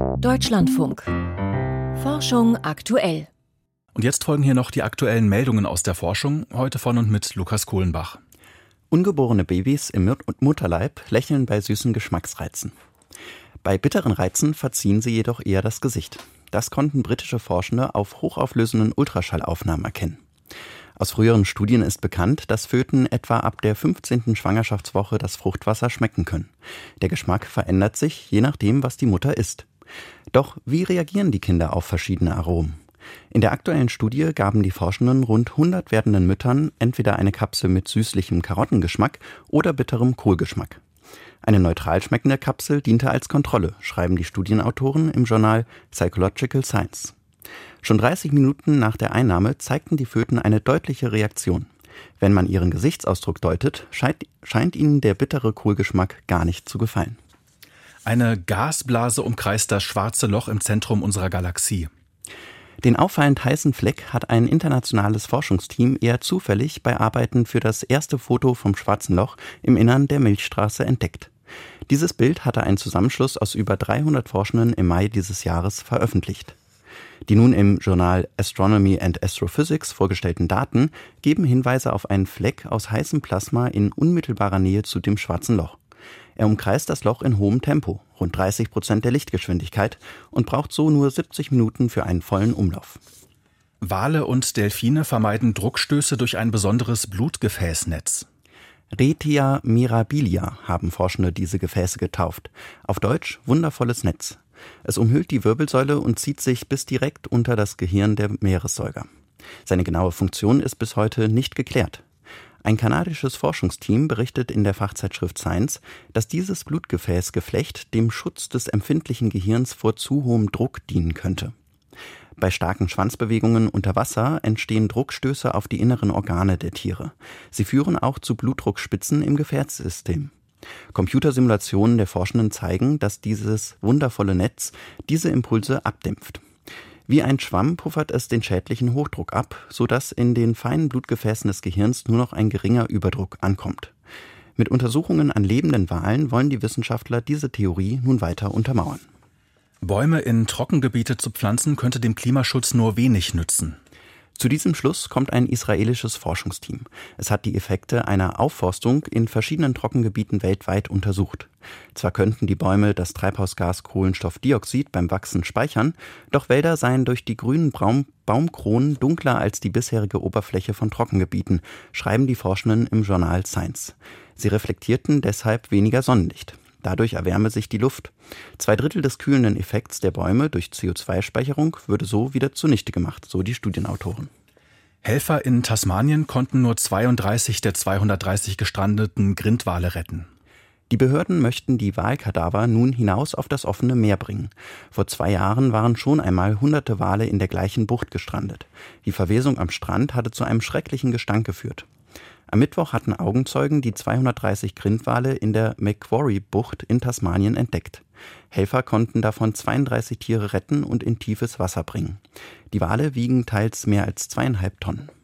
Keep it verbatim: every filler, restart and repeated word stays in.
Deutschlandfunk. Forschung aktuell. Und jetzt folgen hier noch die aktuellen Meldungen aus der Forschung, heute von und mit Lukas Kohlenbach. Ungeborene Babys im Mutterleib lächeln bei süßen Geschmacksreizen. Bei bitteren Reizen verziehen sie jedoch eher das Gesicht. Das konnten britische Forschende auf hochauflösenden Ultraschallaufnahmen erkennen. Aus früheren Studien ist bekannt, dass Föten etwa ab der fünfzehnten Schwangerschaftswoche das Fruchtwasser schmecken können. Der Geschmack verändert sich, je nachdem, was die Mutter isst. Doch wie reagieren die Kinder auf verschiedene Aromen? In der aktuellen Studie gaben die Forschenden rund hundert werdenden Müttern entweder eine Kapsel mit süßlichem Karottengeschmack oder bitterem Kohlgeschmack. Eine neutral schmeckende Kapsel diente als Kontrolle, schreiben die Studienautoren im Journal Psychological Science. Schon dreißig Minuten nach der Einnahme zeigten die Föten eine deutliche Reaktion. Wenn man ihren Gesichtsausdruck deutet, scheint, scheint ihnen der bittere Kohlgeschmack gar nicht zu gefallen. Eine Gasblase umkreist das schwarze Loch im Zentrum unserer Galaxie. Den auffallend heißen Fleck hat ein internationales Forschungsteam eher zufällig bei Arbeiten für das erste Foto vom schwarzen Loch im Innern der Milchstraße entdeckt. Dieses Bild hatte ein Zusammenschluss aus über dreihundert Forschenden im Mai dieses Jahres veröffentlicht. Die nun im Journal Astronomy and Astrophysics vorgestellten Daten geben Hinweise auf einen Fleck aus heißem Plasma in unmittelbarer Nähe zu dem schwarzen Loch. Er umkreist das Loch in hohem Tempo, rund dreißig Prozent der Lichtgeschwindigkeit, und braucht so nur siebzig Minuten für einen vollen Umlauf. Wale und Delfine vermeiden Druckstöße durch ein besonderes Blutgefäßnetz. Retia mirabilia haben Forschende diese Gefäße getauft. Auf Deutsch wundervolles Netz. Es umhüllt die Wirbelsäule und zieht sich bis direkt unter das Gehirn der Meeressäuger. Seine genaue Funktion ist bis heute nicht geklärt. Ein kanadisches Forschungsteam berichtet in der Fachzeitschrift Science, dass dieses Blutgefäßgeflecht dem Schutz des empfindlichen Gehirns vor zu hohem Druck dienen könnte. Bei starken Schwanzbewegungen unter Wasser entstehen Druckstöße auf die inneren Organe der Tiere. Sie führen auch zu Blutdruckspitzen im Gefäßsystem. Computersimulationen der Forschenden zeigen, dass dieses wundervolle Netz diese Impulse abdämpft. Wie ein Schwamm puffert es den schädlichen Hochdruck ab, sodass in den feinen Blutgefäßen des Gehirns nur noch ein geringer Überdruck ankommt. Mit Untersuchungen an lebenden Walen wollen die Wissenschaftler diese Theorie nun weiter untermauern. Bäume in Trockengebiete zu pflanzen, könnte dem Klimaschutz nur wenig nützen. Zu diesem Schluss kommt ein israelisches Forschungsteam. Es hat die Effekte einer Aufforstung in verschiedenen Trockengebieten weltweit untersucht. Zwar könnten die Bäume das Treibhausgas Kohlenstoffdioxid beim Wachsen speichern, doch Wälder seien durch die grünen Baum- Baumkronen dunkler als die bisherige Oberfläche von Trockengebieten, schreiben die Forschenden im Journal Science. Sie reflektierten deshalb weniger Sonnenlicht. Dadurch erwärme sich die Luft. Zwei Drittel des kühlenden Effekts der Bäume durch C O zwei Speicherung würde so wieder zunichte gemacht, so die Studienautoren. Helfer in Tasmanien konnten nur zweiunddreißig der zweihundertdreißig gestrandeten Grindwale retten. Die Behörden möchten die Walkadaver nun hinaus auf das offene Meer bringen. Vor zwei Jahren waren schon einmal hunderte Wale in der gleichen Bucht gestrandet. Die Verwesung am Strand hatte zu einem schrecklichen Gestank geführt. Am Mittwoch hatten Augenzeugen die zweihundertdreißig Grindwale in der Macquarie-Bucht in Tasmanien entdeckt. Helfer konnten davon zweiunddreißig Tiere retten und in tiefes Wasser bringen. Die Wale wiegen teils mehr als zweieinhalb Tonnen.